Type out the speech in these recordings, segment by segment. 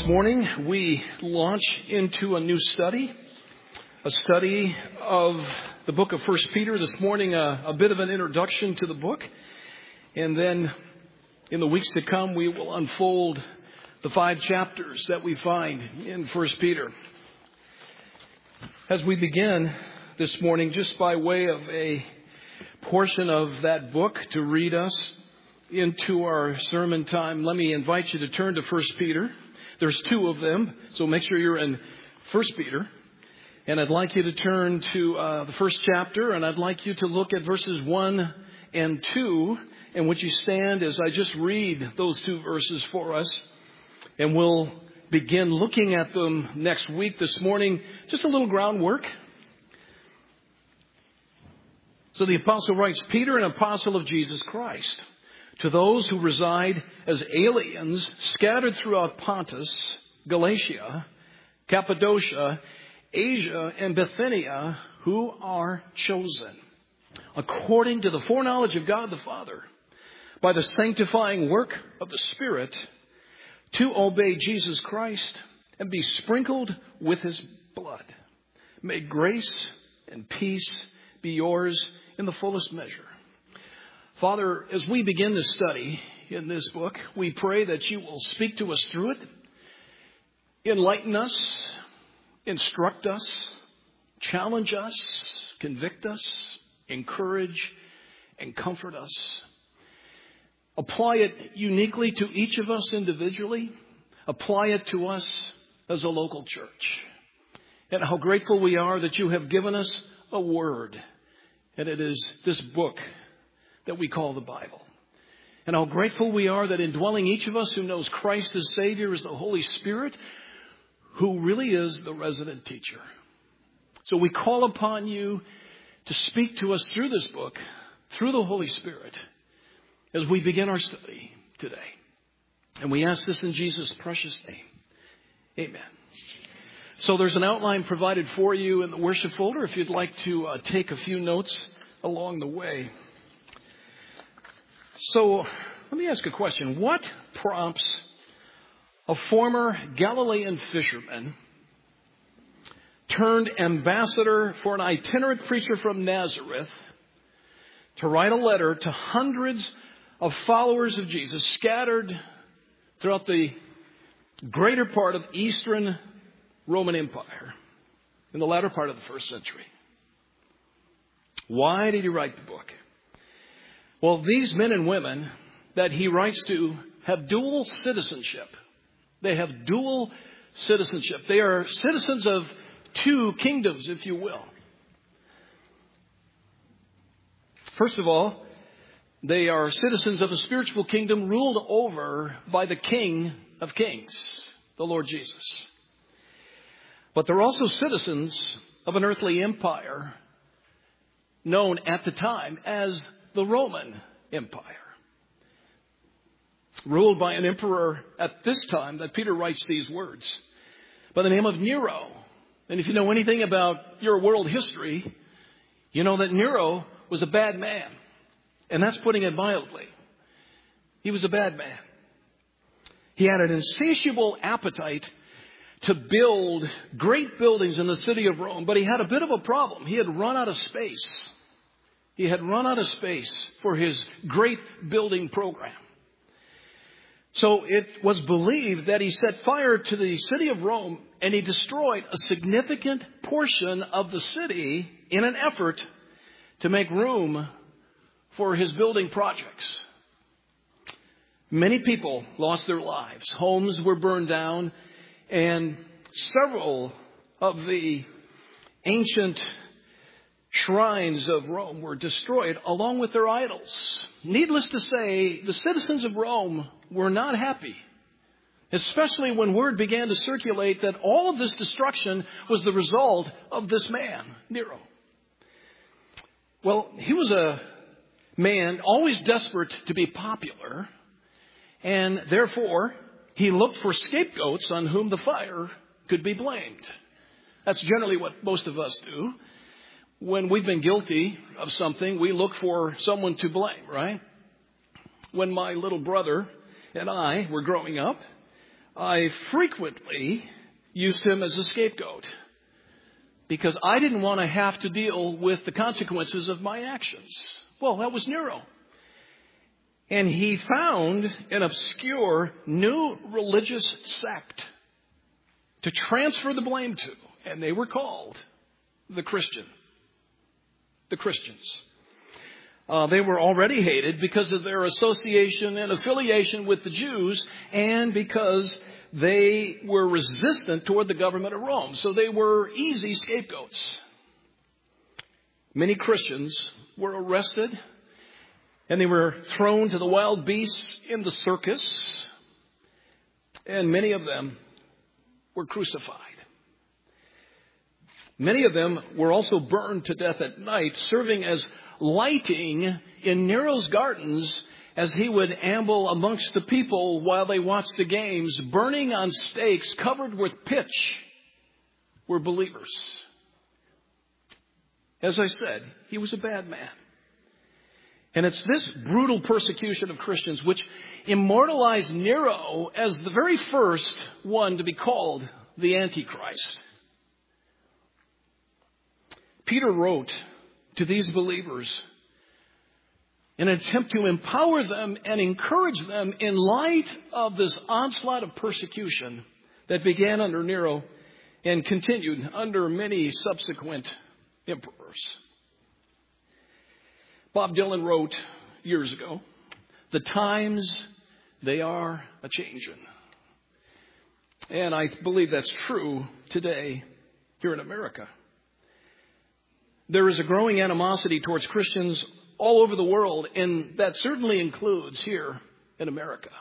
morning we launch into a new study, a study of the book of 1 Peter. This morning, a bit of an introduction to the book. And then in the weeks to come, we will unfold the 5 chapters that we find in 1 Peter. As we begin this morning, just by way of a portion of that book to read us into our sermon time, let me invite you to turn to 1 Peter. There's 2 of them, so make sure you're in 1 Peter. And I'd like you to turn to the first chapter, and I'd like you to look at verses 1 and 2. And would you stand as I just read those 2 verses for us? And we'll begin looking at them next week. This morning, just a little groundwork. So the apostle writes, Peter, an apostle of Jesus Christ, to those who reside as aliens scattered throughout Pontus, Galatia, Cappadocia, Asia, and Bithynia, who are chosen, according to the foreknowledge of God the Father, by the sanctifying work of the Spirit, to obey Jesus Christ and be sprinkled with His blood. May grace and peace be yours in the fullest measure. Father, as we begin to study in this book, we pray that you will speak to us through it, enlighten us, instruct us, challenge us, convict us, encourage, and comfort us. Apply it uniquely to each of us individually. Apply it to us as a local church. And how grateful we are that you have given us a word, and it is this book that we call the Bible. And how grateful we are that indwelling each of us who knows Christ as Savior is the Holy Spirit, who really is the resident teacher. So we call upon you to speak to us through this book, through the Holy Spirit, as we begin our study today. And we ask this in Jesus' precious name. Amen. So there's an outline provided for you in the worship folder if you'd like to take a few notes along the way. So let me ask a question. What prompts a former Galilean fisherman turned ambassador for an itinerant preacher from Nazareth to write a letter to hundreds of followers of Jesus scattered throughout the greater part of Eastern Roman Empire in the latter part of the 1st century? Why did he write the book? Well, these men and women that he writes to have dual citizenship. They have dual citizenship. They are citizens of 2 kingdoms, if you will. First of all, they are citizens of a spiritual kingdom ruled over by the King of Kings, the Lord Jesus. But they're also citizens of an earthly empire known at the time as the Roman Empire, ruled by an emperor at this time that Peter writes these words by the name of Nero. And if you know anything about your world history, you know that Nero was a bad man. And that's putting it mildly. He was a bad man. He had an insatiable appetite to build great buildings in the city of Rome, but he had a bit of a problem. He had run out of space. He had run out of space for his great building program. So it was believed that he set fire to the city of Rome and he destroyed a significant portion of the city in an effort to make room for his building projects. Many people lost their lives. Homes were burned down, and several of the ancient shrines of Rome were destroyed along with their idols. Needless to say, the citizens of Rome were not happy, especially when word began to circulate that all of this destruction was the result of this man, Nero. Well, he was a man always desperate to be popular, and therefore he looked for scapegoats on whom the fire could be blamed. That's generally what most of us do. When we've been guilty of something, we look for someone to blame, right? When my little brother and I were growing up, I frequently used him as a scapegoat because I didn't want to have to deal with the consequences of my actions. Well, that was Nero. And he found an obscure new religious sect to transfer the blame to, and they were called the Christians. They were already hated because of their association and affiliation with the Jews and because they were resistant toward the government of Rome. So they were easy scapegoats. Many Christians were arrested and they were thrown to the wild beasts in the circus. And many of them were crucified. Many of them were also burned to death at night, serving as lighting in Nero's gardens as he would amble amongst the people while they watched the games. Burning on stakes covered with pitch were believers. As I said, he was a bad man. And it's this brutal persecution of Christians which immortalized Nero as the very first one to be called the Antichrist. Peter wrote to these believers in an attempt to empower them and encourage them in light of this onslaught of persecution that began under Nero and continued under many subsequent emperors. Bob Dylan wrote years ago, "The times, they are a-changin'." And I believe that's true today here in America. There is a growing animosity towards Christians all over the world, and that certainly includes here in America.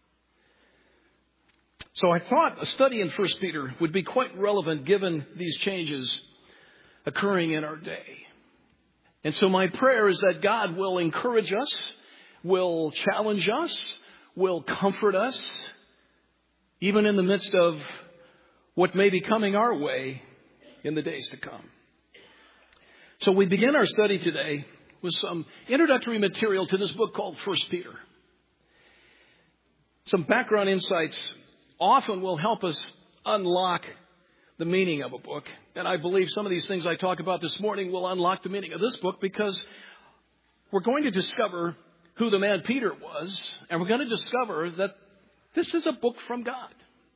So I thought a study in 1 Peter would be quite relevant given these changes occurring in our day. And so my prayer is that God will encourage us, will challenge us, will comfort us, even in the midst of what may be coming our way in the days to come. So we begin our study today with some introductory material to this book called 1 Peter. Some background insights often will help us unlock the meaning of a book. And I believe some of these things I talk about this morning will unlock the meaning of this book because we're going to discover who the man Peter was, and we're going to discover that this is a book from God.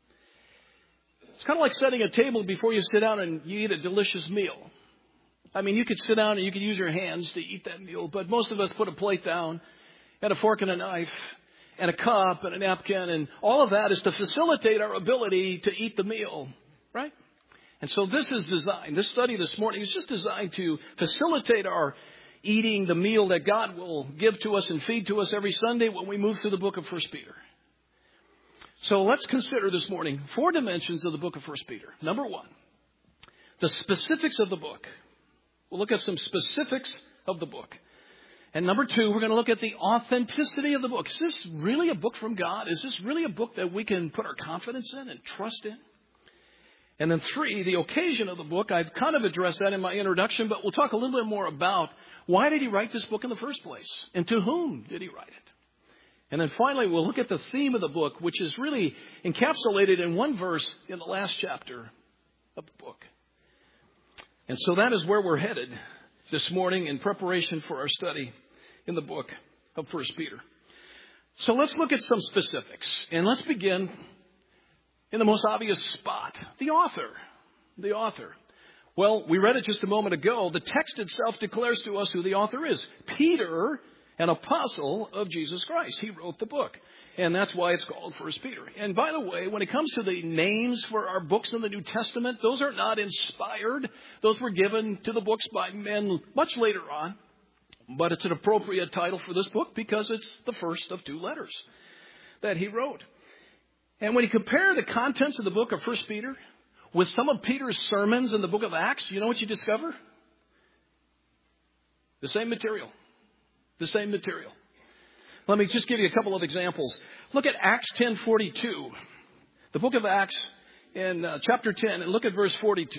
It's kind of like setting a table before you sit down and you eat a delicious meal. I mean, you could sit down and you could use your hands to eat that meal, but most of us put a plate down and a fork and a knife and a cup and a napkin, and all of that is to facilitate our ability to eat the meal, right? And so this study this morning is just designed to facilitate our eating the meal that God will give to us and feed to us every Sunday when we move through the book of 1 Peter. So let's consider this morning 4 dimensions of the book of 1 Peter. Number 1, the specifics of the book. We'll look at some specifics of the book. And number 2, we're going to look at the authenticity of the book. Is this really a book from God? Is this really a book that we can put our confidence in and trust in? And then 3, the occasion of the book. I've kind of addressed that in my introduction, but we'll talk a little bit more about why did he write this book in the first place? And to whom did he write it? And then finally, we'll look at the theme of the book, which is really encapsulated in one verse in the last chapter of the book. And so that is where we're headed this morning in preparation for our study in the book of 1 Peter. So let's look at some specifics. And let's begin in the most obvious spot, the author. The author. Well, we read it just a moment ago. The text itself declares to us who the author is. Peter, an apostle of Jesus Christ. He wrote the book. And that's why it's called 1 Peter. And by the way, when it comes to the names for our books in the New Testament, those are not inspired. Those were given to the books by men much later on. But it's an appropriate title for this book because it's the first of 2 letters that he wrote. And when you compare the contents of the book of 1 Peter with some of Peter's sermons in the book of Acts, you know what you discover? The same material. The same material. Let me just give you a couple of examples. Look at Acts 10:42. The book of Acts in chapter 10, and look at verse 42.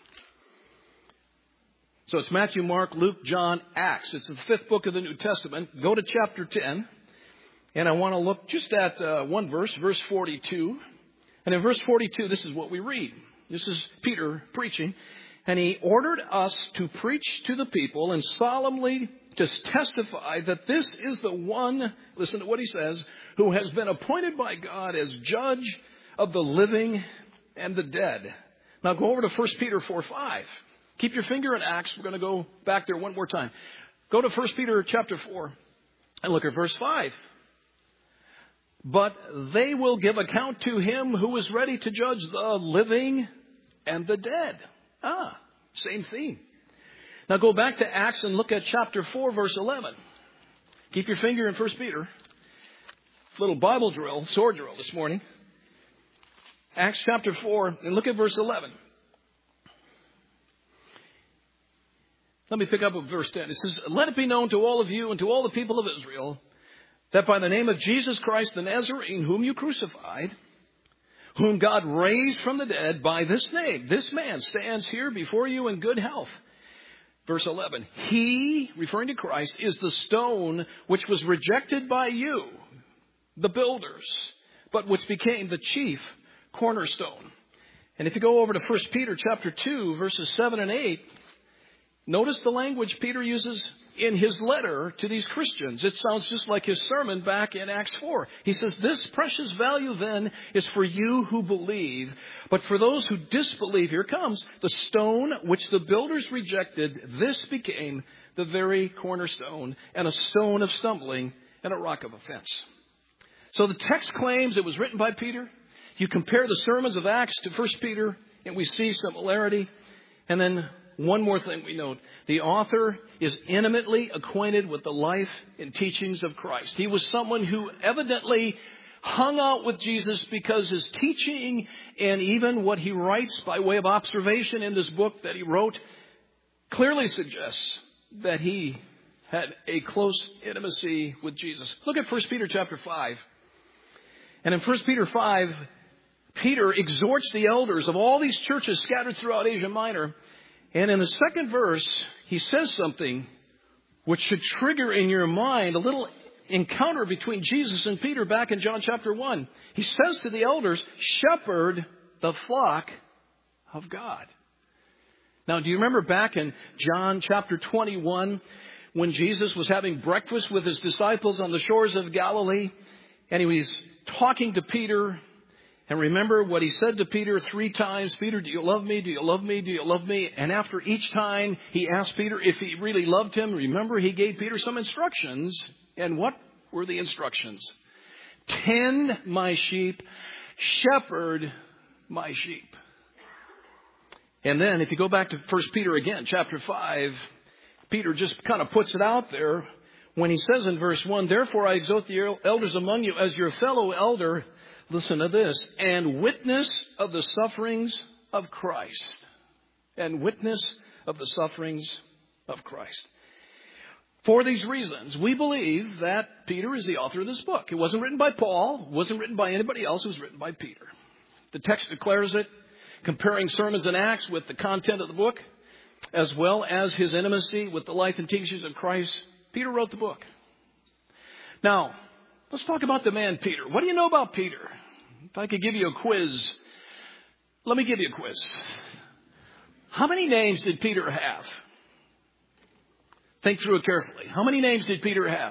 So it's Matthew, Mark, Luke, John, Acts. It's the 5th book of the New Testament. Go to chapter 10, and I want to look just at one verse, verse 42. And in verse 42, this is what we read. This is Peter preaching. And he ordered us to preach to the people and solemnly to testify that this is the one, listen to what he says, who has been appointed by God as judge of the living and the dead. Now go over to 1 Peter 4:5. Keep your finger in Acts. We're going to go back there one more time. Go to 1 Peter chapter 4 and look at verse 5. But they will give account to him who is ready to judge the living and the dead. Same theme. Now go back to Acts and look at chapter 4, verse 11. Keep your finger in 1 Peter. Little Bible drill, sword drill this morning. Acts chapter 4, and look at verse 11. Let me pick up with verse 10. It says, let it be known to all of you and to all the people of Israel that by the name of Jesus Christ the Nazarene, whom you crucified, whom God raised from the dead, by this name, this man stands here before you in good health. Verse 11, he, referring to Christ, is the stone which was rejected by you, the builders, but which became the chief cornerstone. And if you go over to 1 Peter chapter 2, verses 7 and 8, notice the language Peter uses in his letter to these Christians. It sounds just like his sermon back in Acts 4. He says, this precious value then is for you who believe. But for those who disbelieve, here comes the stone which the builders rejected. This became the very cornerstone, and a stone of stumbling and a rock of offense. So the text claims it was written by Peter. You compare the sermons of Acts to 1 Peter, and we see similarity. And then one more thing we note. The author is intimately acquainted with the life and teachings of Christ. He was someone who evidently hung out with Jesus because his teaching and even what he writes by way of observation in this book that he wrote clearly suggests that he had a close intimacy with Jesus. Look at 1 Peter chapter 5. And in 1 Peter 5, Peter exhorts the elders of all these churches scattered throughout Asia Minor. And in the second verse, he says something which should trigger in your mind a little encounter between Jesus and Peter back in John chapter 1. He says to the elders, shepherd the flock of God. Now, do you remember back in John chapter 21 when Jesus was having breakfast with his disciples on the shores of Galilee? And he was talking to Peter. And remember what he said to Peter 3 times, Peter, do you love me? Do you love me? Do you love me? And after each time he asked Peter if he really loved him, remember he gave Peter some instructions. And what were the instructions? Tend my sheep, shepherd my sheep. And then if you go back to 1 Peter again, chapter 5, Peter just kind of puts it out there when he says in verse 1, therefore I exhort the elders among you as your fellow elder. Listen to this. And witness of the sufferings of Christ. And witness of the sufferings of Christ. For these reasons, we believe that Peter is the author of this book. It wasn't written by Paul. It wasn't written by anybody else. It was written by Peter. The text declares it, comparing sermons and Acts with the content of the book, as well as his intimacy with the life and teachings of Christ. Peter wrote the book. Now, let's talk about the man Peter. What do you know about Peter? If I could give you a quiz, let me give you a quiz. How many names did Peter have? Think through it carefully. How many names did Peter have?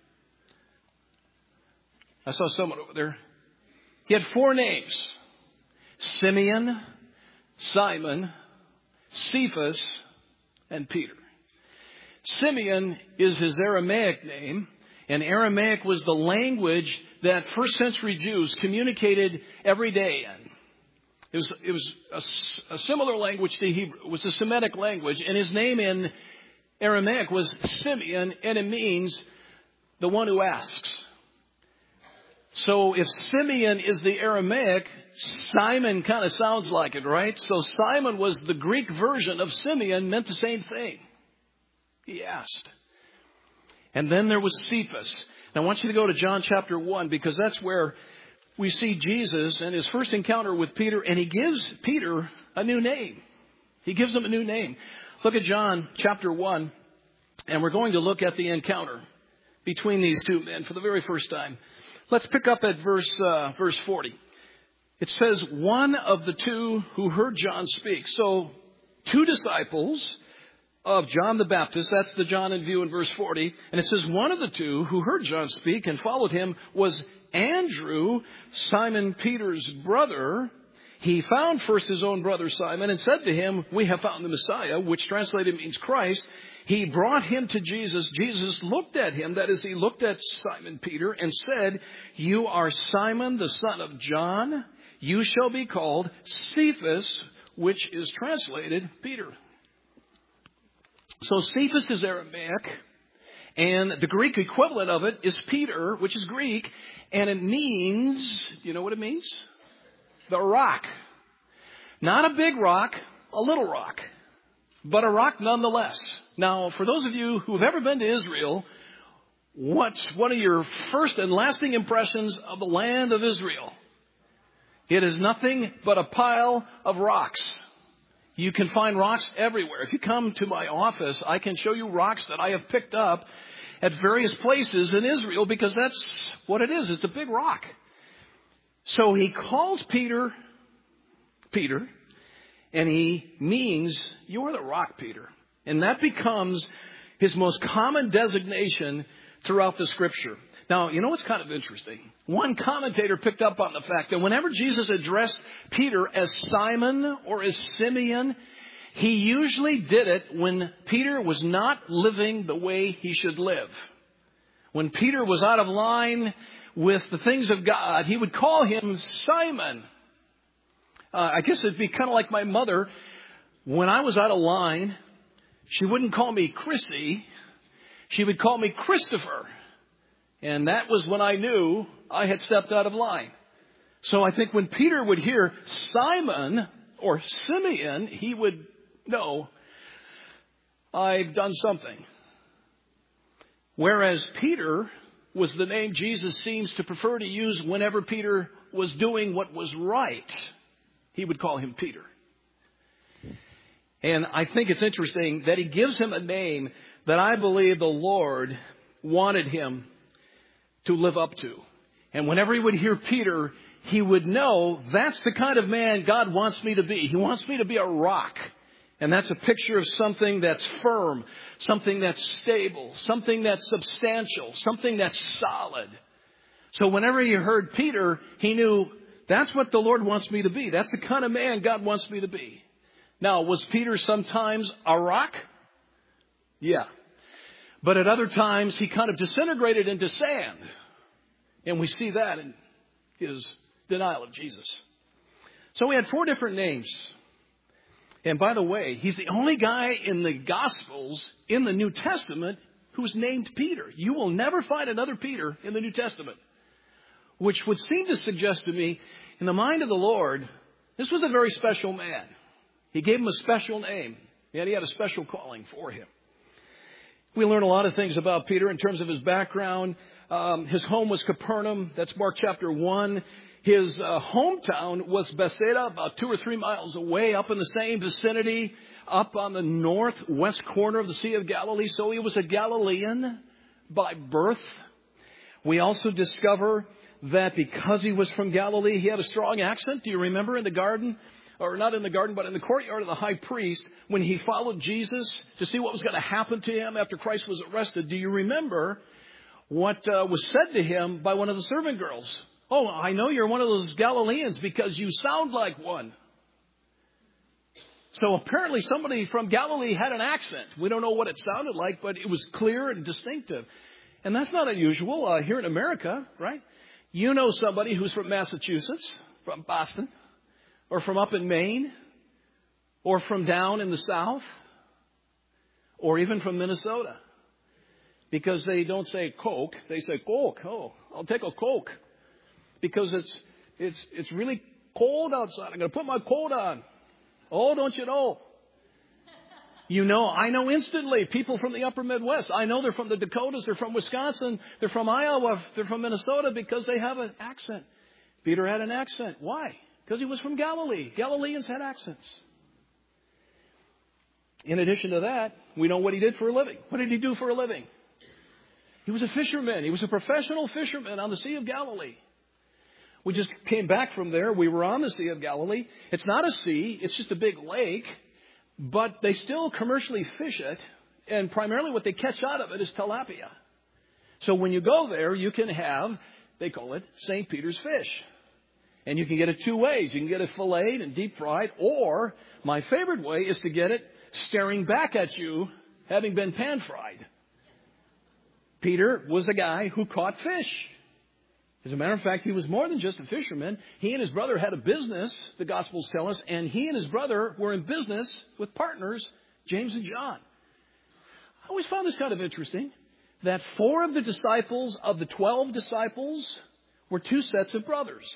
I saw someone over there. He had 4 names. Simeon, Simon, Cephas, and Peter. Simeon is his Aramaic name. And Aramaic was the language that first century Jews communicated every day in. It was a similar language to Hebrew. It was a Semitic language. And his name in Aramaic was Simeon, and it means the one who asks. So if Simeon is the Aramaic, Simon kind of sounds like it, right? So Simon was the Greek version of Simeon, meant the same thing. He asked. And then there was Cephas. Now I want you to go to John chapter 1 because that's where we see Jesus and his first encounter with Peter, and he gives Peter a new name. He gives him a new name. Look at John chapter 1, and we're going to look at the encounter between these two men for the very first time. Let's pick up at verse 40. It says one of the two who heard John speak. So 2 disciples of John the Baptist, that's the John in view in verse 40. And it says one of the two who heard John speak and followed him was Andrew, Simon Peter's brother. He found first his own brother Simon and said to him, "We have found the Messiah," which translated means Christ. He brought him to Jesus. Jesus looked at him, that is, he looked at Simon Peter and said, "You are Simon, the son of John. You shall be called Cephas," which is translated Peter. So Cephas is Aramaic, and the Greek equivalent of it is Peter, which is Greek, and it means, do you know what it means? The rock. Not a big rock, a little rock, but a rock nonetheless. Now, for those of you who have ever been to Israel, what's one of your first and lasting impressions of the land of Israel? It is nothing but a pile of rocks. You can find rocks everywhere. If you come to my office, I can show you rocks that I have picked up at various places in Israel because that's what it is. It's a big rock. So he calls Peter, and he means, "You are the rock, Peter." And that becomes his most common designation throughout the Scripture. Now, you know what's kind of interesting? One commentator picked up on the fact that whenever Jesus addressed Peter as Simon or as Simeon, he usually did it when Peter was not living the way he should live. When Peter was out of line with the things of God, he would call him Simon. I guess it'd be kind of like my mother. When I was out of line, she wouldn't call me Chrissy. She would call me Christopher. And that was when I knew I had stepped out of line. So I think when Peter would hear Simon or Simeon, he would know I've done something. Whereas Peter was the name Jesus seems to prefer to use whenever Peter was doing what was right. He would call him Peter. And I think it's interesting that he gives him a name that I believe the Lord wanted him to live up to. And whenever he would hear Peter, he would know that's the kind of man God wants me to be. He wants me to be a rock. And that's a picture of something that's firm, something that's stable, something that's substantial, something that's solid. So whenever he heard Peter, he knew that's what the Lord wants me to be. That's the kind of man God wants me to be. Now, was Peter sometimes a rock? Yeah. But at other times, he kind of disintegrated into sand. And we see that in his denial of Jesus. So we had 4 different names. And by the way, he's the only guy in the Gospels in the New Testament who's named Peter. You will never find another Peter in the New Testament. Which would seem to suggest to me, in the mind of the Lord, this was a very special man. He gave him a special name. And he had a special calling for him. We learn a lot of things about Peter in terms of his background. His home was Capernaum. That's Mark chapter 1. His hometown was Bethsaida, about 2 or 3 miles away, up in the same vicinity, up on the northwest corner of the Sea of Galilee. So he was a Galilean by birth. We also discover that because he was from Galilee, he had a strong accent. Do you remember in the garden? Or not in the garden, but in the courtyard of the high priest, when he followed Jesus to see what was going to happen to him after Christ was arrested. Do you remember what was said to him by one of the servant girls? "Oh, I know you're one of those Galileans because you sound like one." So apparently somebody from Galilee had an accent. We don't know what it sounded like, but it was clear and distinctive. And that's not unusual here in America, right? You know somebody who's from Massachusetts, from Boston, or from up in Maine, or from down in the South, or even from Minnesota. Because they don't say Coke, they say Coke. "Oh, I'll take a Coke. Because it's really cold outside. I'm going to put my coat on." "Oh, don't you know?" You know, I know instantly people from the upper Midwest. I know they're from the Dakotas, they're from Wisconsin, they're from Iowa, they're from Minnesota because they have an accent. Peter had an accent. Why? Because he was from Galilee. Galileans had accents. In addition to that, we know what he did for a living. What did he do for a living? He was a fisherman. He was a professional fisherman on the Sea of Galilee. We just came back from there. We were on the Sea of Galilee. It's not a sea. It's just a big lake. But they still commercially fish it. And primarily what they catch out of it is tilapia. So when you go there, you can have, they call it St. Peter's fish. And you can get it two ways. You can get it filleted and deep fried. Or my favorite way is to get it staring back at you, having been pan fried. Peter was a guy who caught fish. As a matter of fact, he was more than just a fisherman. He and his brother had a business, the Gospels tell us, and he and his brother were in business with partners, James and John. I always found this kind of interesting, that 4 of the disciples of the 12 disciples were 2 sets of brothers.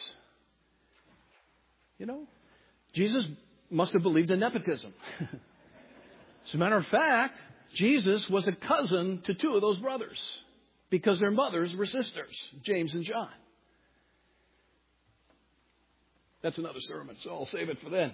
You know, Jesus must have believed in nepotism. As a matter of fact, Jesus was a cousin to 2 of those brothers, because their mothers were sisters, James and John. That's another sermon, so I'll save it for then.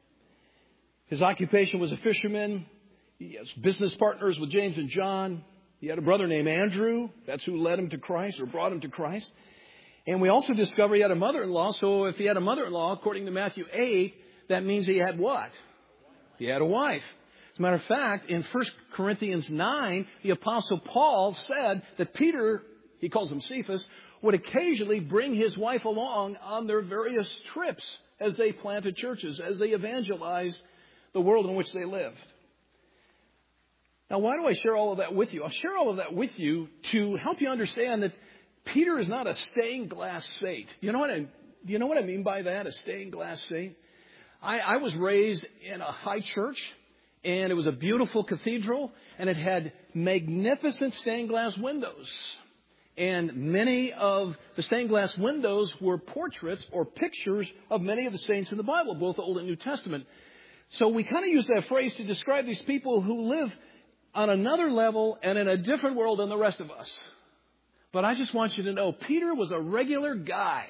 His occupation was a fisherman. He has business partners with James and John. He had a brother named Andrew. That's who led him to Christ or brought him to Christ. And we also discover he had a mother-in-law. So if he had a mother-in-law, according to Matthew 8, that means he had what? He had a wife. As a matter of fact, in 1 Corinthians 9, the Apostle Paul said that Peter, he calls him Cephas, would occasionally bring his wife along on their various trips as they planted churches, as they evangelized the world in which they lived. Now, why do I share all of that with you? I'll share all of that with you to help you understand that Peter is not a stained glass saint. Do you know what I mean by that, a stained glass saint? I was raised in a high church. And it was a beautiful cathedral, and it had magnificent stained glass windows. And many of the stained glass windows were portraits or pictures of many of the saints in the Bible, both Old and New Testament. So we kind of use that phrase to describe these people who live on another level and in a different world than the rest of us. But I just want you to know, Peter was a regular guy.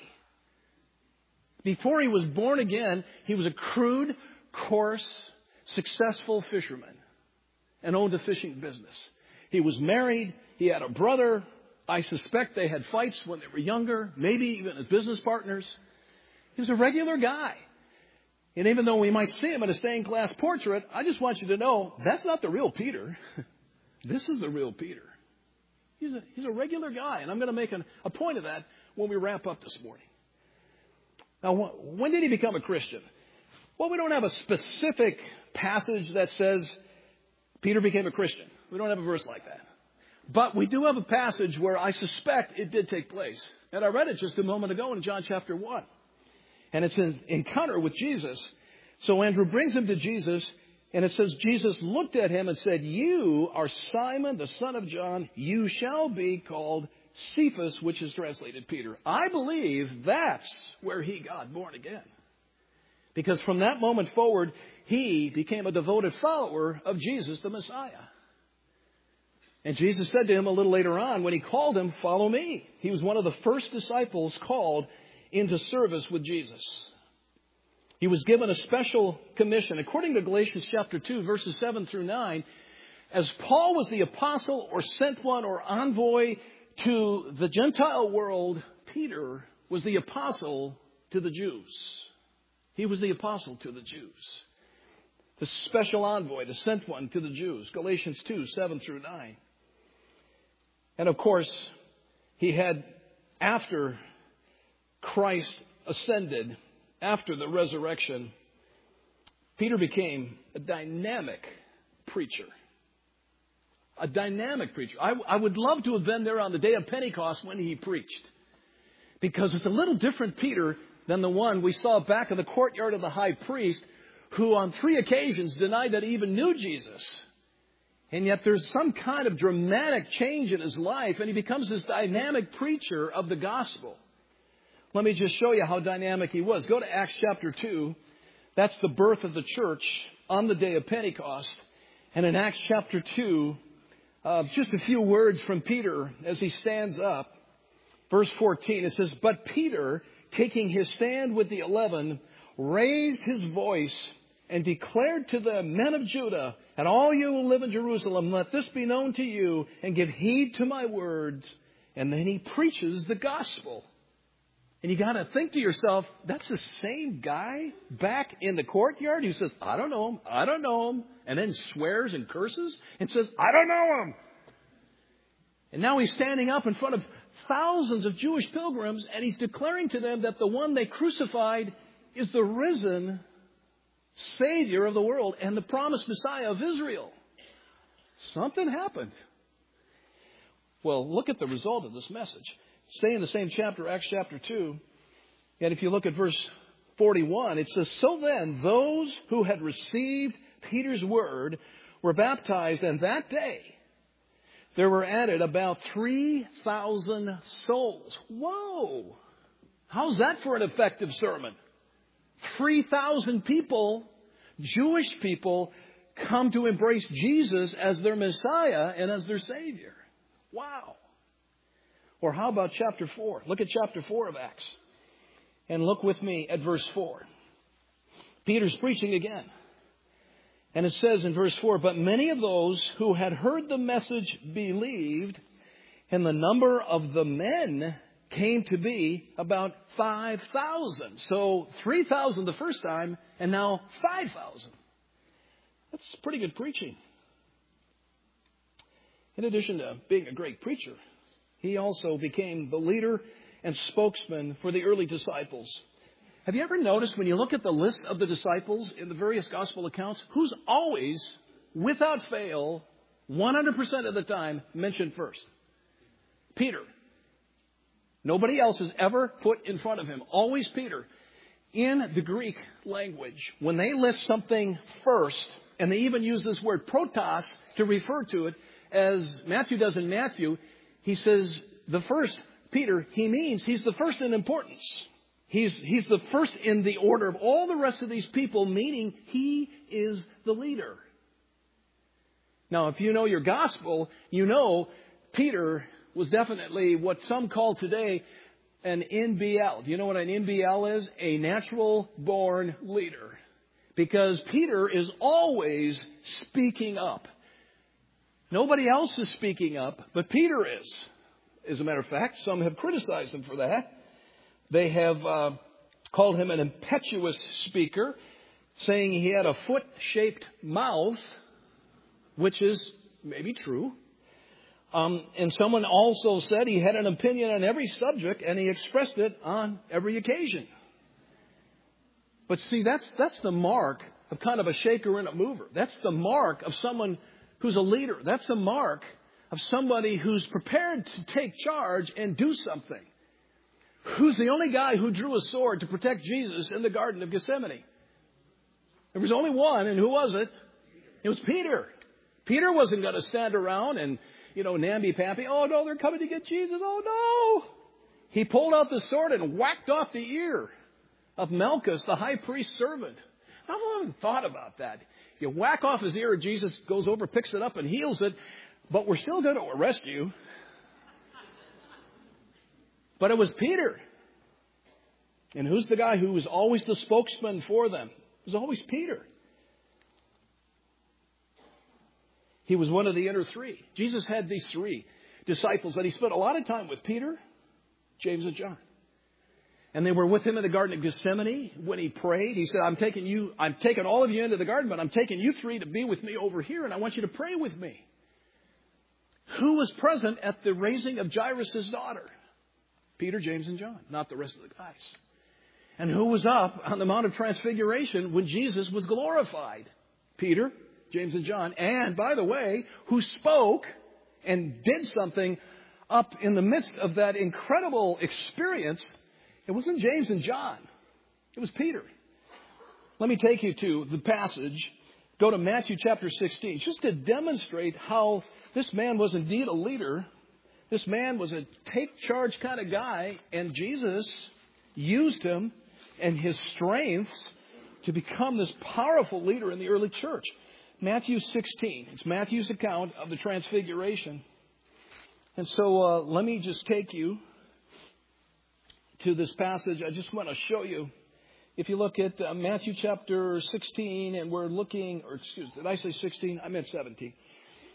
Before he was born again, he was a crude, coarse, successful fisherman and owned a fishing business. He was married. He had a brother. I suspect they had fights when they were younger, maybe even as business partners. He was a regular guy. And even though we might see him in a stained glass portrait, I just want you to know that's not the real Peter. This is the real Peter. He's a regular guy, and I'm going to make a point of that when we wrap up this morning. Now, when did he become a Christian? Well, we don't have a specific passage that says Peter became a Christian. We don't have a verse like that. But we do have a passage where I suspect it did take place. And I read it just a moment ago in John chapter 1. And it's an encounter with Jesus. So Andrew brings him to Jesus, and it says, Jesus looked at him and said, "You are Simon, the son of John. You shall be called Cephas," which is translated Peter. I believe that's where he got born again. Because from that moment forward, he became a devoted follower of Jesus, the Messiah. And Jesus said to him a little later on, when he called him, "Follow me." He was one of the first disciples called into service with Jesus. He was given a special commission. According to Galatians chapter 2, verses 7 through 9, as Paul was the apostle or sent one or envoy to the Gentile world, Peter was the apostle to the Jews. He was the apostle to the Jews. The special envoy, the sent one to the Jews. Galatians 2, 7 through 9. And of course, he had, after Christ ascended, after the resurrection, Peter became a dynamic preacher. A dynamic preacher. I would love to have been there on the day of Pentecost when he preached. Because it's a little different Peter than the one we saw back in the courtyard of the high priest, who on 3 occasions denied that he even knew Jesus. And yet there's some kind of dramatic change in his life, and he becomes this dynamic preacher of the gospel. Let me just show you how dynamic he was. Go to Acts chapter 2. That's the birth of the church on the day of Pentecost. And in Acts chapter 2, just a few words from Peter as he stands up. Verse 14, it says, "But Peter, taking his stand with the 11, raised his voice and declared to the men of Judah, and all you who live in Jerusalem, let this be known to you, and give heed to my words." And then he preaches the gospel. And you got to think to yourself, that's the same guy back in the courtyard who says, I don't know him, I don't know him, and then swears and curses and says, I don't know him. And now he's standing up in front of thousands of Jewish pilgrims, and he's declaring to them that the one they crucified is the risen Savior of the world and the promised Messiah of Israel. Something happened. Well, look at the result of this message. Stay in the same chapter, Acts chapter 2. And if you look at verse 41, it says, So then, those who had received Peter's word were baptized, and that day there were added about 3,000 souls. Whoa! How's that for an effective sermon? 3,000 people, Jewish people, come to embrace Jesus as their Messiah and as their Savior. Wow. Or how about chapter 4? Look at chapter 4 of Acts. And look with me at verse 4. Peter's preaching again. And it says in verse 4, But many of those who had heard the message believed, and the number of the men came to be about 5,000. So 3,000 the first time, and now 5,000. That's pretty good preaching. In addition to being a great preacher, he also became the leader and spokesman for the early disciples. Have you ever noticed when you look at the list of the disciples in the various gospel accounts, who's always, without fail, 100% of the time mentioned first? Peter. Nobody else is ever put in front of him. Always Peter. In the Greek language, when they list something first, and they even use this word protos to refer to it, as Matthew does in Matthew, he says the first, Peter, he means he's the first in importance. He's the first in the order of all the rest of these people, meaning he is the leader. Now, if you know your gospel, you know Peter was definitely what some call today an NBL. Do you know what an NBL is? A natural-born leader. Because Peter is always speaking up. Nobody else is speaking up, but Peter is. As a matter of fact, some have criticized him for that. They have called him an impetuous speaker, saying he had a foot-shaped mouth, which is maybe true. And someone also said he had an opinion on every subject, and he expressed it on every occasion. But see, that's the mark of kind of a shaker and a mover. That's the mark of someone who's a leader. That's the mark of somebody who's prepared to take charge and do something. Who's the only guy who drew a sword to protect Jesus in the Garden of Gethsemane? There was only one, and who was it? It was Peter. Peter wasn't going to stand around and, namby-pamby. Oh, no, they're coming to get Jesus. Oh, no. He pulled out the sword and whacked off the ear of Malchus, the high priest's servant. I've often thought about that. You whack off his ear, Jesus goes over, picks it up, and heals it. But we're still going to arrest you. But it was Peter. And who's the guy who was always the spokesman for them? It was always Peter. He was one of the inner three. Jesus had these three disciples, and he spent a lot of time with Peter, James, and John. And they were with him in the Garden of Gethsemane when he prayed. He said, I'm taking all of you into the garden, but I'm taking you three to be with me over here, and I want you to pray with me. Who was present at the raising of Jairus' daughter? Peter, James, and John, not the rest of the guys. And who was up on the Mount of Transfiguration when Jesus was glorified? Peter, James, and John. And, by the way, who spoke and did something up in the midst of that incredible experience? It wasn't James and John. It was Peter. Let me take you to the passage. Go to Matthew chapter 16, just to demonstrate how this man was indeed a leader. This man was a take-charge kind of guy, and Jesus used him and his strengths to become this powerful leader in the early church. Matthew 16. It's Matthew's account of the Transfiguration. And so let me just take you to this passage. I just want to show you. If you look at Matthew chapter 16, and we're looking, did I say 16? I meant 17.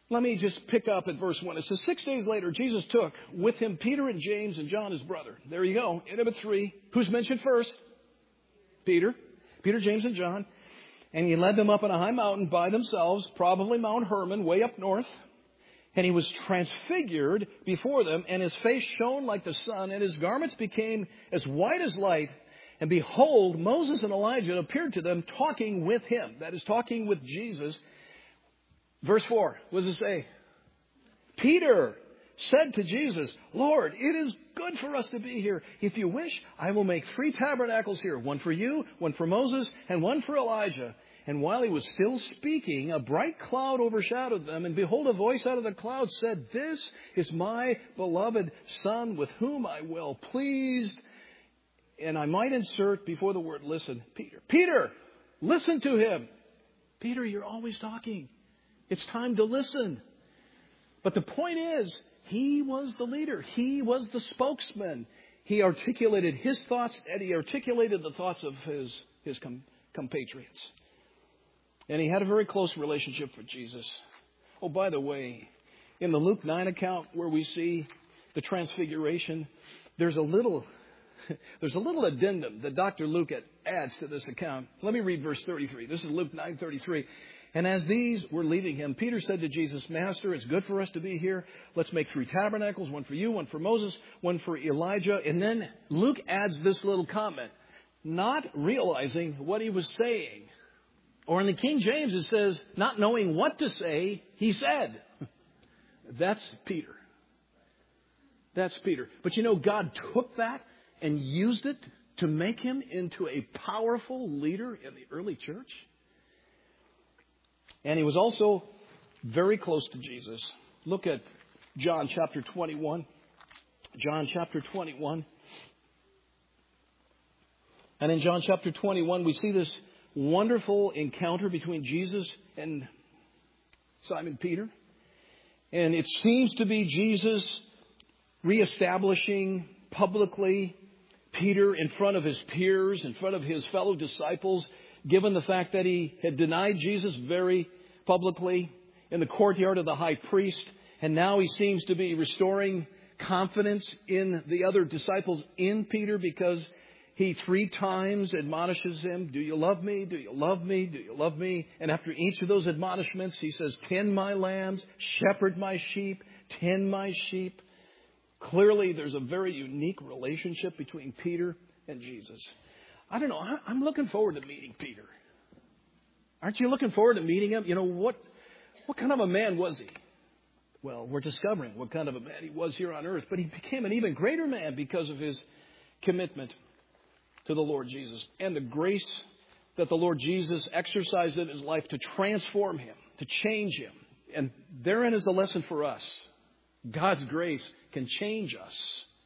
Let me just pick up at verse 1. It says, 6 days later, Jesus took with him Peter and James and John, his brother. There you go. End of 3. Who's mentioned first? Peter. Peter, James, and John. And he led them up on a high mountain by themselves, probably Mount Hermon, way up north. And he was transfigured before them, and his face shone like the sun, and his garments became as white as light. And behold, Moses and Elijah appeared to them, talking with him. That is, talking with Jesus. Verse 4, what does it say? Peter said to Jesus, Lord, it is good for us to be here. If you wish, I will make 3 tabernacles here, one for you, one for Moses, and one for Elijah. And while he was still speaking, a bright cloud overshadowed them. And behold, a voice out of the cloud said, This is my beloved Son, with whom I will pleased. And I might insert before the word listen, Peter. Peter, listen to him. Peter, you're always talking. It's time to listen. But the point is, he was the leader. He was the spokesman. He articulated his thoughts, and he articulated the thoughts of his compatriots. And he had a very close relationship with Jesus. Oh, by the way, in the Luke 9 account where we see the transfiguration, there's a little addendum that Dr. Luke adds to this account. Let me read verse 33. This is Luke 9:33. And as these were leaving him, Peter said to Jesus, Master, it's good for us to be here. Let's make 3 tabernacles, one for you, one for Moses, one for Elijah. And then Luke adds this little comment, not realizing what he was saying. Or in the King James, it says, not knowing what to say, he said. That's Peter. That's Peter. But you know, God took that and used it to make him into a powerful leader in the early church. And he was also very close to Jesus. Look at John chapter 21. John chapter 21. And in John chapter 21, we see this wonderful encounter between Jesus and Simon Peter. And it seems to be Jesus reestablishing publicly Peter in front of his peers, in front of his fellow disciples, given the fact that he had denied Jesus very publicly in the courtyard of the high priest. And now he seems to be restoring confidence in the other disciples in Peter, because he 3 times admonishes him, do you love me? Do you love me? Do you love me? And after each of those admonishments, he says, tend my lambs, shepherd my sheep, tend my sheep. Clearly, there's a very unique relationship between Peter and Jesus. I don't know. I'm looking forward to meeting Peter. Aren't you looking forward to meeting him? You know, what kind of a man was he? Well, we're discovering what kind of a man he was here on earth. But he became an even greater man because of his commitment to the Lord Jesus and the grace that the Lord Jesus exercised in his life to transform him, to change him. And therein is a lesson for us. God's grace can change us.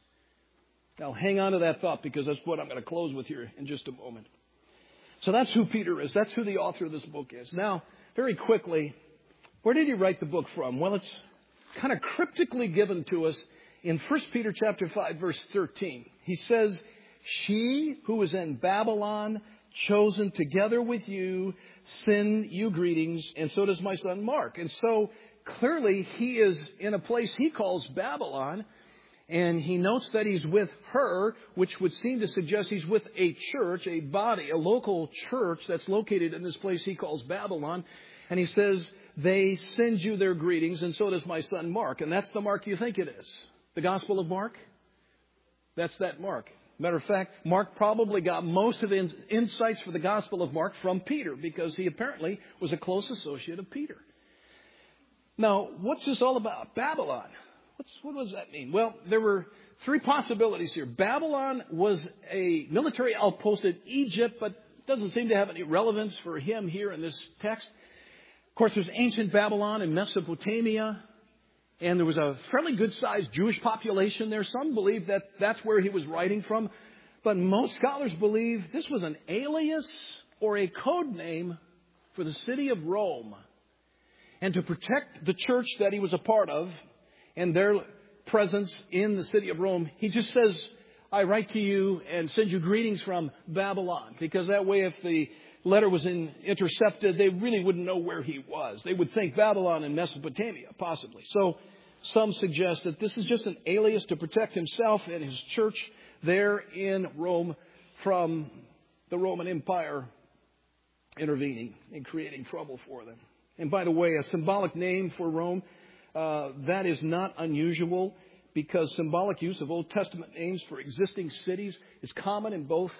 Now, hang on to that thought, because that's what I'm going to close with here in just a moment. So that's who Peter is. That's who the author of this book is. Now, very quickly, where did he write the book from? Well, it's kind of cryptically given to us in 1 Peter chapter 5, verse 13. He says, she who is in Babylon, chosen together with you, send you greetings, and so does my son Mark. And so clearly he is in a place he calls Babylon, and he notes that he's with her, which would seem to suggest he's with a church, a body, a local church that's located in this place he calls Babylon. And he says, they send you their greetings, and so does my son Mark. And that's the Mark you think it is. The Gospel of Mark? That's that Mark. Matter of fact, Mark probably got most of the insights for the Gospel of Mark from Peter, because he apparently was a close associate of Peter. Now, what's this all about? Babylon. What does that mean? Well, there were 3 possibilities here. Babylon was a military outpost in Egypt, but doesn't seem to have any relevance for him here in this text. Of course, there's ancient Babylon in Mesopotamia, and there was a fairly good-sized Jewish population there. Some believe that that's where he was writing from, but most scholars believe this was an alias or a code name for the city of Rome. And to protect the church that he was a part of and their presence in the city of Rome, he just says, I write to you and send you greetings from Babylon. Because that way, if the letter was intercepted, they really wouldn't know where he was. They would think Babylon and Mesopotamia, possibly. So some suggest that this is just an alias to protect himself and his church there in Rome from the Roman Empire intervening and creating trouble for them. And by the way, a symbolic name for Rome, that is not unusual, because symbolic use of Old Testament names for existing cities is common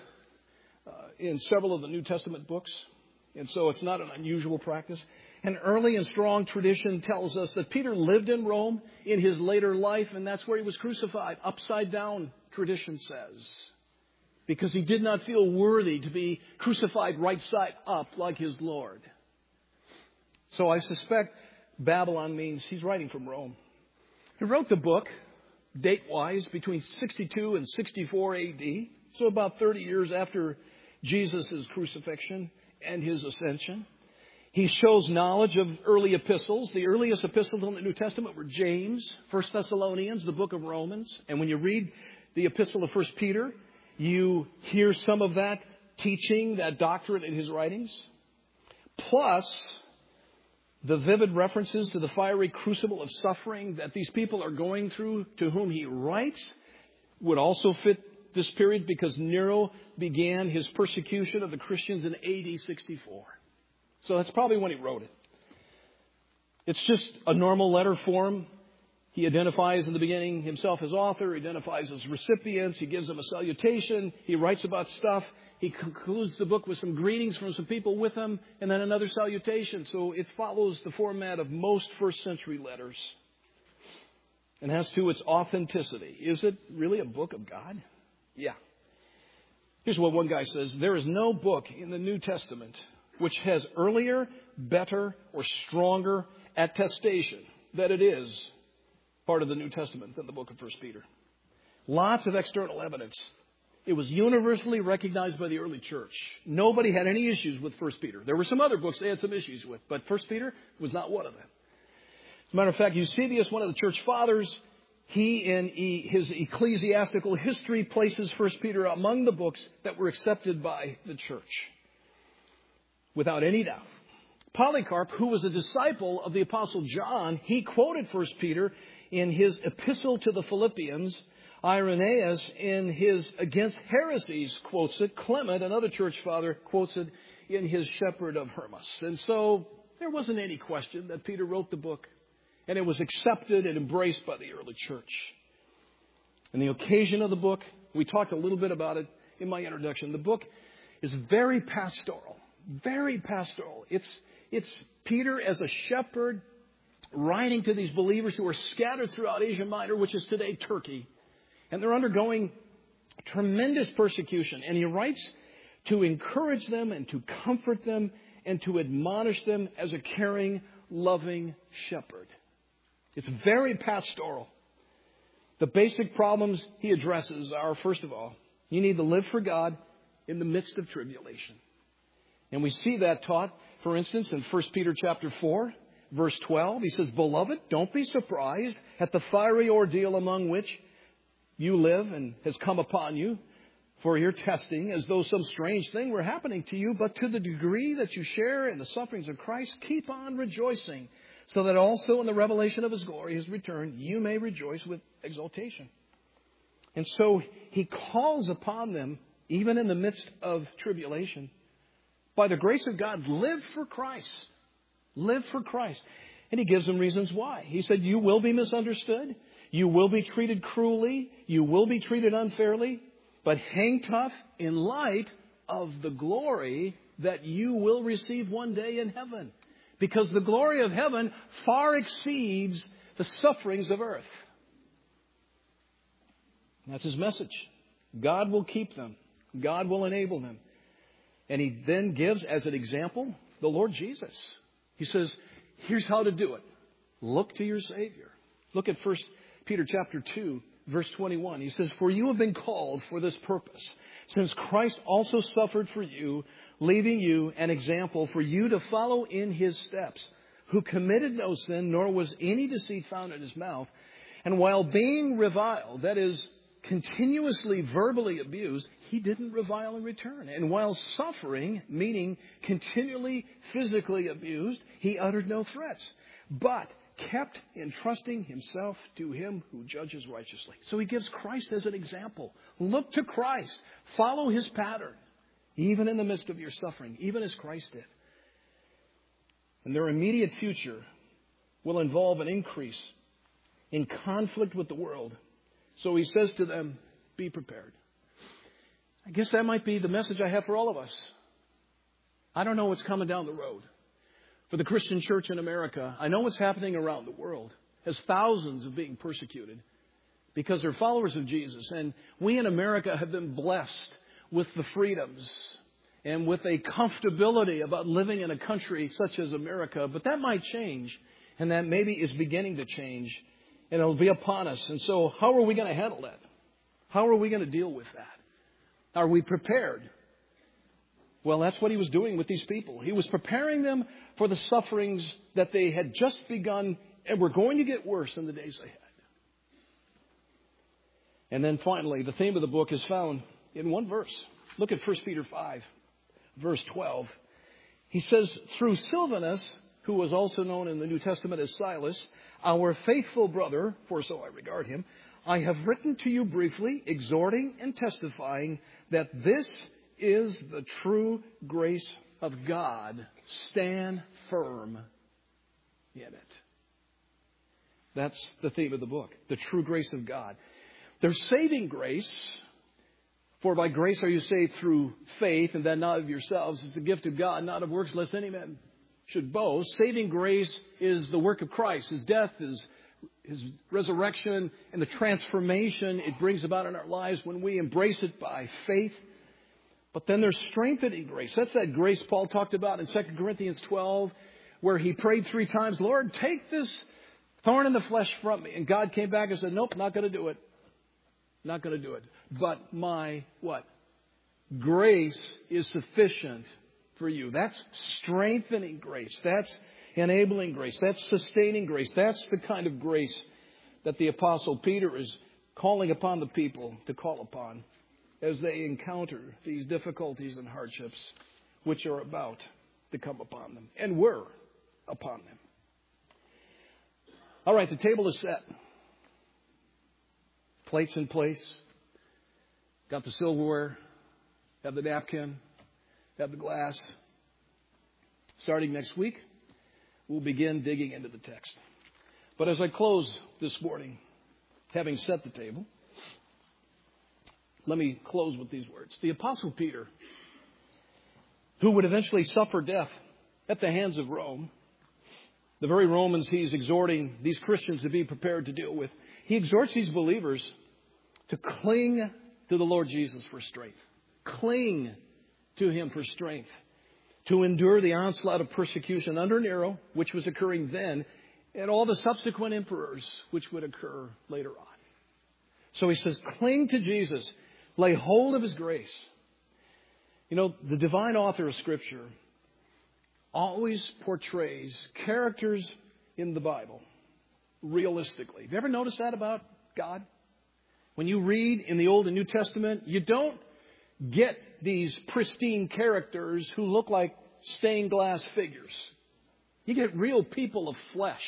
in several of the New Testament books. And so it's not an unusual practice. An early and strong tradition tells us that Peter lived in Rome in his later life, and that's where he was crucified. Upside down, tradition says. Because he did not feel worthy to be crucified right side up like his Lord. So I suspect Babylon means he's writing from Rome. He wrote the book, date-wise, between 62 and 64 A.D., so about 30 years after Jesus' crucifixion and his ascension. He shows knowledge of early epistles. The earliest epistles in the New Testament were James, 1 Thessalonians, the book of Romans. And when you read the epistle of 1 Peter, you hear some of that teaching, that doctrine in his writings. Plus, the vivid references to the fiery crucible of suffering that these people are going through, to whom he writes, would also fit this period, because Nero began his persecution of the Christians in AD 64. So that's probably when he wrote it. It's just a normal letter form. He identifies in the beginning himself as author. He identifies as recipients. He gives them a salutation. He writes about stuff. He concludes the book with some greetings from some people with him, and then another salutation. So it follows the format of most first century letters. And as to its authenticity, is it really a book of God? Yeah. Here's what one guy says. There is no book in the New Testament which has earlier, better, or stronger attestation that it is part of the New Testament than the book of 1 Peter. Lots of external evidence. It was universally recognized by the early church. Nobody had any issues with 1 Peter. There were some other books they had some issues with, but 1 Peter was not one of them. As a matter of fact, Eusebius, one of the church fathers, he in his ecclesiastical history places 1 Peter among the books that were accepted by the church. Without any doubt. Polycarp, who was a disciple of the Apostle John, he quoted 1 Peter in his epistle to the Philippians. Irenaeus, in his Against Heresies, quotes it. Clement, another church father, quotes it in his Shepherd of Hermas. And so there wasn't any question that Peter wrote the book, and it was accepted and embraced by the early church. And the occasion of the book, we talked a little bit about it in my introduction. The book is very pastoral. Very pastoral. It's Peter as a shepherd writing to these believers who are scattered throughout Asia Minor, which is today Turkey. And they're undergoing tremendous persecution. And he writes to encourage them and to comfort them and to admonish them as a caring, loving shepherd. It's very pastoral. The basic problems he addresses are, first of all, you need to live for God in the midst of tribulation. And we see that taught, for instance, in 1 Peter chapter 4, verse 12. He says, Beloved, don't be surprised at the fiery ordeal among which you live and has come upon you for your testing, as though some strange thing were happening to you. But to the degree that you share in the sufferings of Christ, keep on rejoicing, so that also in the revelation of his glory, his return, you may rejoice with exultation. And so he calls upon them, even in the midst of tribulation, by the grace of God, live for Christ. Live for Christ. And he gives them reasons why. He said, you will be misunderstood. You will be treated cruelly. You will be treated unfairly. But hang tough in light of the glory that you will receive one day in heaven. Because the glory of heaven far exceeds the sufferings of earth. That's his message. God will keep them. God will enable them. And he then gives as an example the Lord Jesus. He says, here's how to do it. Look to your Savior. Look at 1 Peter chapter 2, verse 21. He says, For you have been called for this purpose, since Christ also suffered for you, leaving you an example for you to follow in his steps, who committed no sin, nor was any deceit found in his mouth. And while being reviled, that is, continuously verbally abused, he didn't revile in return. And while suffering, meaning continually physically abused, he uttered no threats, but kept entrusting himself to him who judges righteously. So he gives Christ as an example. Look to Christ. Follow his pattern, even in the midst of your suffering, even as Christ did. And their immediate future will involve an increase in conflict with the world. So he says to them, be prepared. I guess that might be the message I have for all of us. I don't know what's coming down the road for the Christian church in America. I know what's happening around the world as thousands are being persecuted because they're followers of Jesus. And we in America have been blessed with the freedoms and with a comfortability about living in a country such as America. But that might change, and that maybe is beginning to change, and it'll be upon us. And so how are we going to handle that? How are we going to deal with that? Are we prepared? Well, that's what he was doing with these people. He was preparing them for the sufferings that they had just begun and were going to get worse in the days ahead. And then finally, the theme of the book is found in one verse. Look at 1 Peter 5, verse 12. He says, through Silvanus, who was also known in the New Testament as Silas, our faithful brother, for so I regard him, I have written to you briefly, exhorting and testifying that this is the true grace of God. Stand firm in it. That's the theme of the book, the true grace of God. There's saving grace, for by grace are you saved through faith, and that not of yourselves. It's the gift of God, not of works, lest any man should boast. Saving grace is the work of Christ. His death, His resurrection, and the transformation it brings about in our lives when we embrace it by faith. But then there's strengthening grace. That's that grace Paul talked about in 2 Corinthians 12, where he prayed 3 times, Lord, take this thorn in the flesh from me. And God came back and said, nope, not going to do it. Not going to do it. But my, what? Grace is sufficient for you. That's strengthening grace. That's enabling grace. That's sustaining grace. That's the kind of grace that the Apostle Peter is calling upon the people to call upon as they encounter these difficulties and hardships which are about to come upon them and were upon them. All right, the table is set. Plates in place. Got the silverware. Have the napkin. Have the glass. Starting next week, we'll begin digging into the text. But as I close this morning, having set the table, let me close with these words. The Apostle Peter, who would eventually suffer death at the hands of Rome, the very Romans he's exhorting these Christians to be prepared to deal with, he exhorts these believers to cling to the Lord Jesus for strength. Cling to him for strength. To endure the onslaught of persecution under Nero, which was occurring then, and all the subsequent emperors which would occur later on. So he says, cling to Jesus. Lay hold of his grace. You know, the divine author of Scripture always portrays characters in the Bible realistically. Have you ever noticed that about God? When you read in the Old and New Testament, you don't get these pristine characters who look like stained glass figures. You get real people of flesh.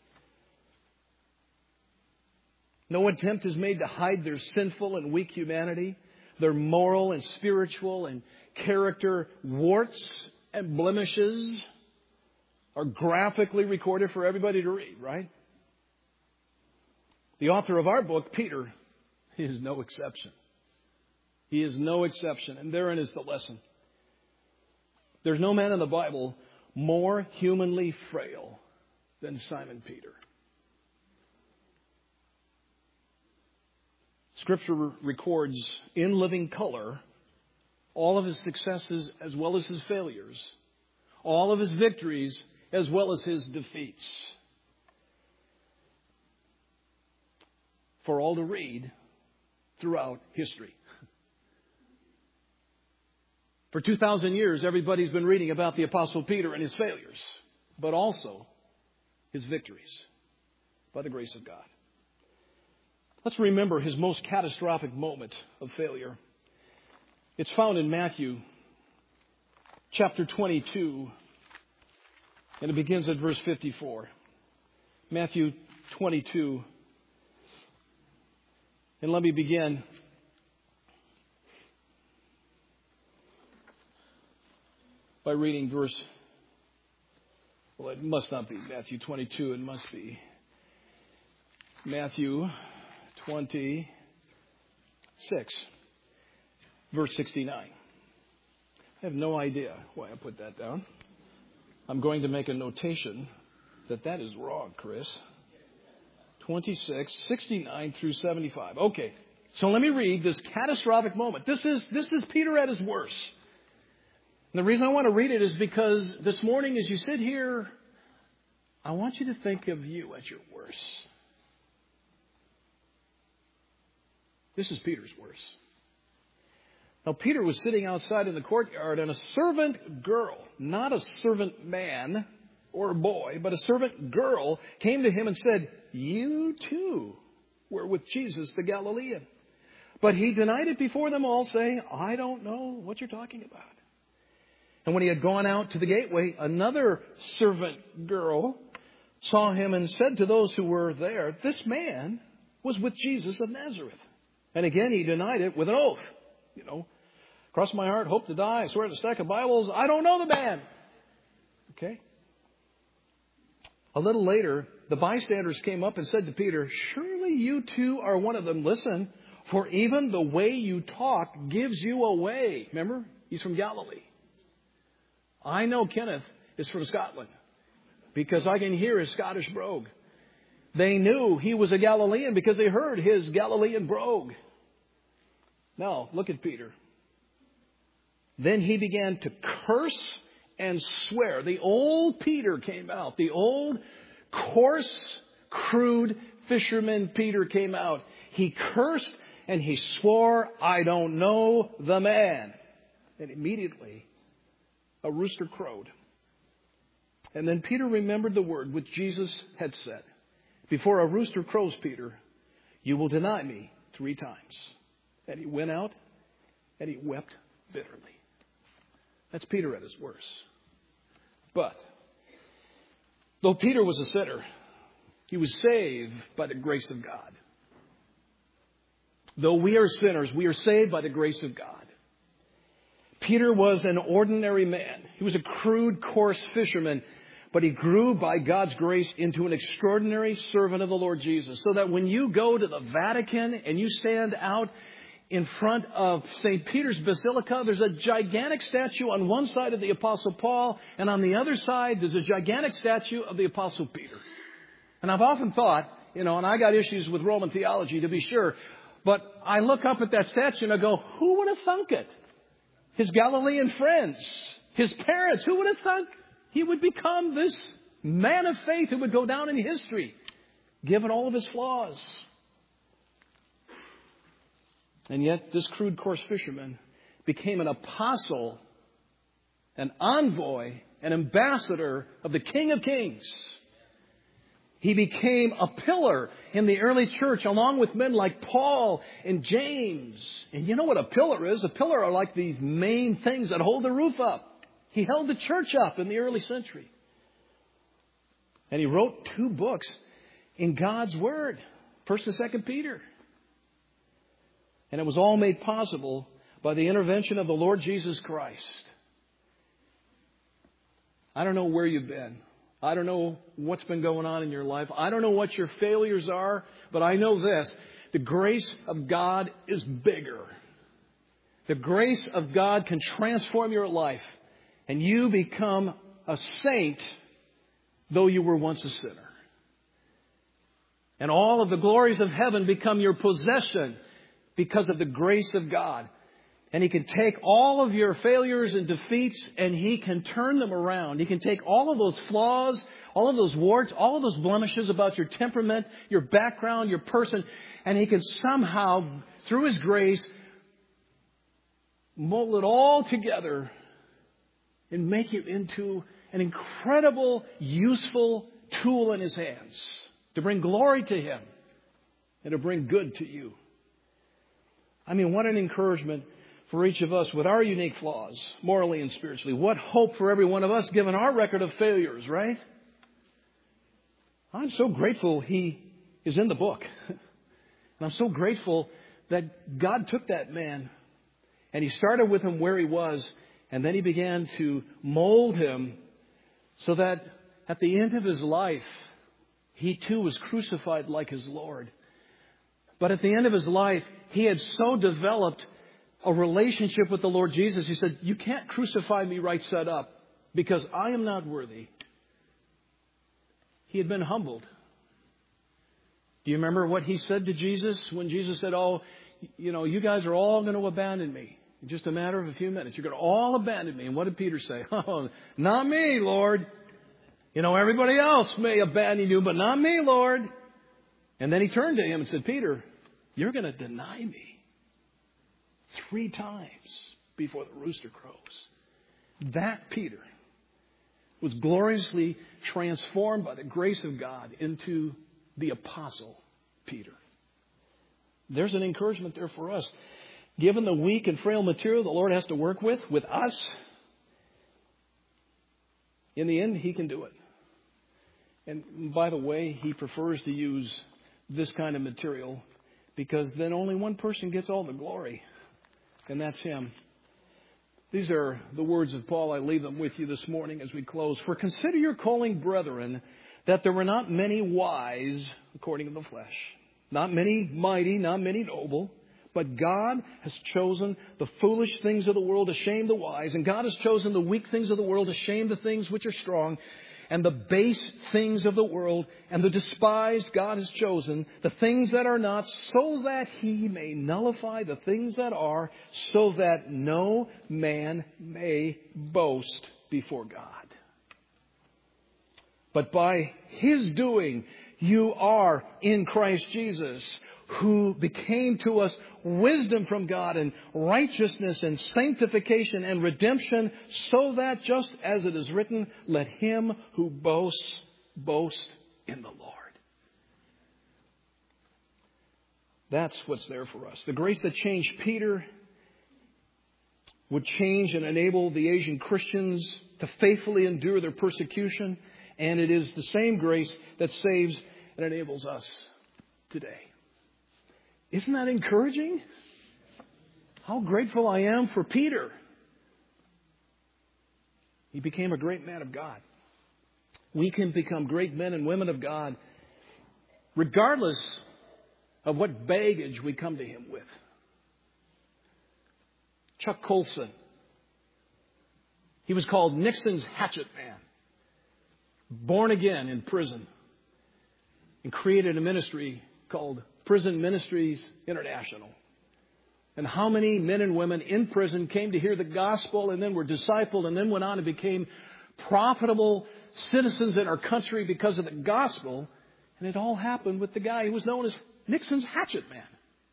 No attempt is made to hide their sinful and weak humanity, their moral and spiritual and character warts and blemishes are graphically recorded for everybody to read, right? The author of our book, Peter, is no exception. He is no exception, and therein is the lesson. There's no man in the Bible more humanly frail than Simon Peter. Scripture records in living color all of his successes as well as his failures, all of his victories as well as his defeats. For all to read throughout history. For 2,000 years, everybody's been reading about the Apostle Peter and his failures, but also his victories by the grace of God. Let's remember his most catastrophic moment of failure. It's found in Matthew chapter 22, and it begins at verse 54. Matthew 22. And let me begin by reading verse, well, it must not be Matthew 22, it must be Matthew 26, verse 69. I have no idea why I put that down. I'm going to make a notation that is wrong, Chris. 26, 69 through 75. Okay, so let me read this catastrophic moment. This is Peter at his worst. And the reason I want to read it is because this morning as you sit here, I want you to think of you at your worst. This is Peter's worst. Now, Peter was sitting outside in the courtyard, and a servant girl, not a servant man or a boy, but a servant girl came to him and said, "You too were with Jesus the Galilean." But he denied it before them all, saying, "I don't know what you're talking about." And when he had gone out to the gateway, another servant girl saw him and said to those who were there, "This man was with Jesus of Nazareth." And again he denied it with an oath. Cross my heart, hope to die, I swear to a stack of Bibles, I don't know the man. Okay? A little later, the bystanders came up and said to Peter, "Surely you too are one of them. Listen, for even the way you talk gives you away." Remember? He's from Galilee. I know Kenneth is from Scotland because I can hear his Scottish brogue. They knew he was a Galilean because they heard his Galilean brogue. Now, look at Peter. Then he began to curse and swear. The old Peter came out. The old, coarse, crude fisherman Peter came out. He cursed and he swore, "I don't know the man." And immediately a rooster crowed. And then Peter remembered the word which Jesus had said, "Before a rooster crows, Peter, you will deny me 3 times. And he went out and he wept bitterly. That's Peter at his worst. But though Peter was a sinner, he was saved by the grace of God. Though we are sinners, we are saved by the grace of God. Peter was an ordinary man. He was a crude, coarse fisherman, but he grew by God's grace into an extraordinary servant of the Lord Jesus. So that when you go to the Vatican and you stand out in front of St. Peter's Basilica, there's a gigantic statue on one side of the Apostle Paul, and on the other side, there's a gigantic statue of the Apostle Peter. And I've often thought, and I got issues with Roman theology to be sure, but I look up at that statue and I go, who would have thunk it? His Galilean friends, his parents, who would have thunk he would become this man of faith who would go down in history, given all of his flaws? And yet this crude, coarse fisherman became an apostle, an envoy, an ambassador of the King of Kings. He became a pillar in the early church along with men like Paul and James. And you know what a pillar is? A pillar are like these main things that hold the roof up. He held the church up in the early century. And he wrote 2 books in God's Word, 1st and 2nd Peter. And it was all made possible by the intervention of the Lord Jesus Christ. I don't know where you've been. I don't know what's been going on in your life. I don't know what your failures are, but I know this. The grace of God is bigger. The grace of God can transform your life, and you become a saint, though you were once a sinner. And all of the glories of heaven become your possession because of the grace of God. And He can take all of your failures and defeats and He can turn them around. He can take all of those flaws, all of those warts, all of those blemishes about your temperament, your background, your person, and He can somehow, through His grace, mold it all together and make you into an incredible, useful tool in His hands to bring glory to Him and to bring good to you. I mean, what an encouragement for each of us with our unique flaws, morally and spiritually. What hope for every one of us given our record of failures, right? I'm so grateful He is in the book. And I'm so grateful that God took that man and He started with him where he was, and then He began to mold him so that at the end of his life, he too was crucified like his Lord. But at the end of his life, he had so developed a relationship with the Lord Jesus. He said, you can't crucify me right side up because I am not worthy. He had been humbled. Do you remember what he said to Jesus when Jesus said, oh, you guys are all going to abandon me in just a matter of a few minutes. You're going to all abandon me. And what did Peter say? Oh, not me, Lord. Everybody else may abandon you, but not me, Lord. And then he turned to him and said, Peter, you're going to deny me 3 times before the rooster crows. That Peter was gloriously transformed by the grace of God into the Apostle Peter. There's an encouragement there for us. Given the weak and frail material the Lord has to work with us, in the end, He can do it. And by the way, He prefers to use this kind of material because then only one person gets all the glory, and that's Him. These are the words of Paul. I leave them with you this morning as we close. For consider your calling, brethren, that there were not many wise according to the flesh, not many mighty, not many noble, but God has chosen the foolish things of the world to shame the wise, and God has chosen the weak things of the world to shame the things which are strong, and the base things of the world and the despised God has chosen, the things that are not, so that He may nullify the things that are, so that no man may boast before God. But by His doing, you are in Christ Jesus, who became to us wisdom from God and righteousness and sanctification and redemption, so that just as it is written, let him who boasts, boast in the Lord. That's what's there for us. The grace that changed Peter would change and enable the Asian Christians to faithfully endure their persecution. And it is the same grace that saves and enables us today. Isn't that encouraging? How grateful I am for Peter. He became a great man of God. We can become great men and women of God regardless of what baggage we come to Him with. Chuck Colson. He was called Nixon's hatchet man. Born again in prison. And created a ministry called Prison Ministries International. And how many men and women in prison came to hear the gospel and then were discipled and then went on and became profitable citizens in our country because of the gospel. And it all happened with the guy who was known as Nixon's hatchet man.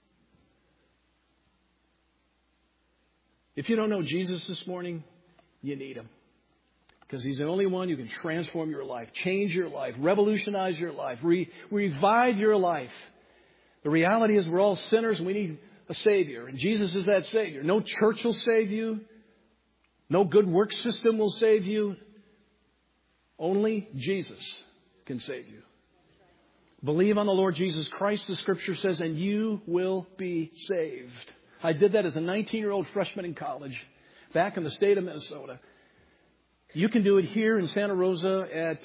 If you don't know Jesus this morning, you need Him. Because He's the only one who can transform your life, change your life, revolutionize your life, revive your life. The reality is we're all sinners and we need a Savior. And Jesus is that Savior. No church will save you. No good work system will save you. Only Jesus can save you. Believe on the Lord Jesus Christ, the Scripture says, and you will be saved. I did that as a 19-year-old freshman in college back in the state of Minnesota. You can do it here in Santa Rosa at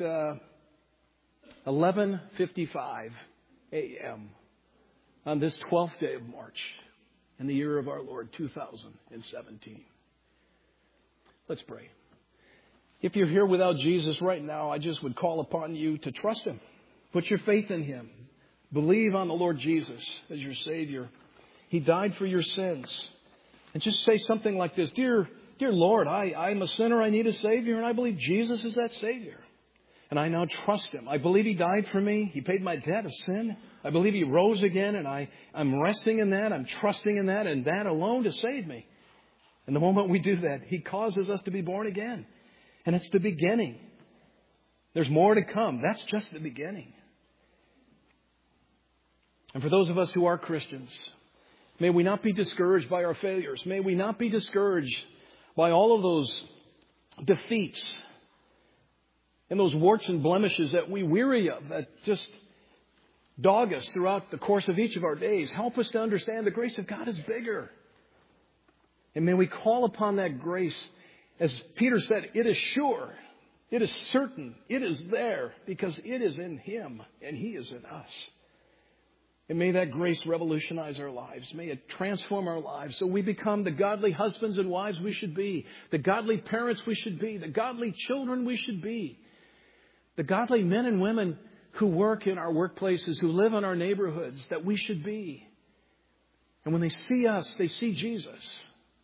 11:55 a.m. on this 12th day of March in the year of our Lord, 2017. Let's pray. If you're here without Jesus right now, I just would call upon you to trust Him. Put your faith in Him. Believe on the Lord Jesus as your Savior. He died for your sins. And just say something like this: Dear Lord, I'm a sinner. I need a Savior. And I believe Jesus is that Savior. And I now trust Him. I believe He died for me. He paid my debt of sin. I believe He rose again. And I'm resting in that. I'm trusting in that and that alone to save me. And the moment we do that, He causes us to be born again. And it's the beginning. There's more to come. That's just the beginning. And for those of us who are Christians, May we not be discouraged by our failures. May we not be discouraged by all of those defeats and those warts and blemishes that we weary of, that just dog us throughout the course of each of our days. Help us to understand the grace of God is bigger. And may we call upon that grace. As Peter said, it is sure, it is certain, it is there because it is in Him and He is in us. And may that grace revolutionize our lives. May it transform our lives so we become the godly husbands and wives we should be, the godly parents we should be, the godly children we should be, the godly men and women who work in our workplaces, who live in our neighborhoods, that we should be. And when they see us, they see Jesus.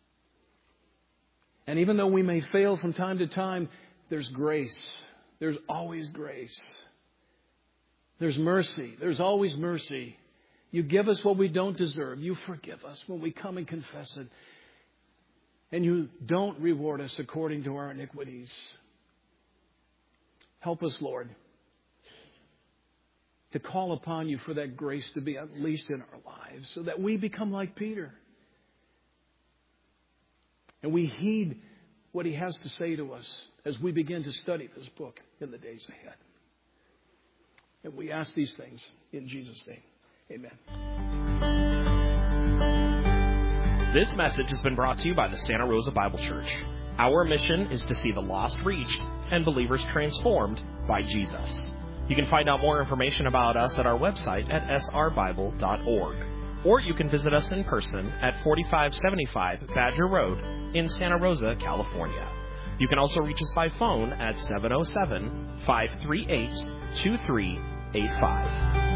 And even though we may fail from time to time, there's grace. There's always grace. There's mercy. There's always mercy. You give us what we don't deserve. You forgive us when we come and confess it. And you don't reward us according to our iniquities. Help us, Lord, to call upon You for that grace to be unleashed in our lives so that we become like Peter. And we heed what he has to say to us as we begin to study this book in the days ahead. And we ask these things in Jesus' name. Amen. This message has been brought to you by the Santa Rosa Bible Church. Our mission is to see the lost reached and believers transformed by Jesus. You can find out more information about us at our website at srbible.org. Or you can visit us in person at 4575 Badger Road in Santa Rosa, California. You can also reach us by phone at 707-538-2385.